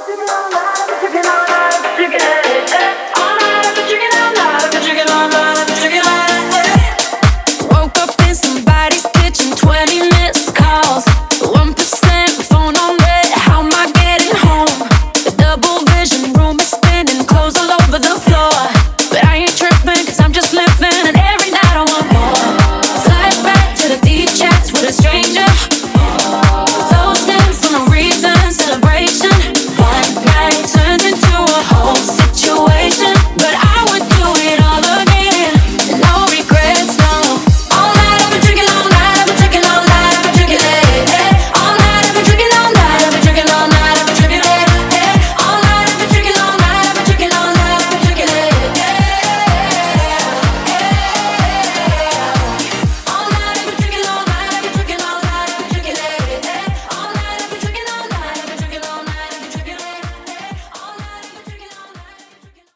Drinking all night, drinking it, all night, I've been drinking all night, I've been drinking all night.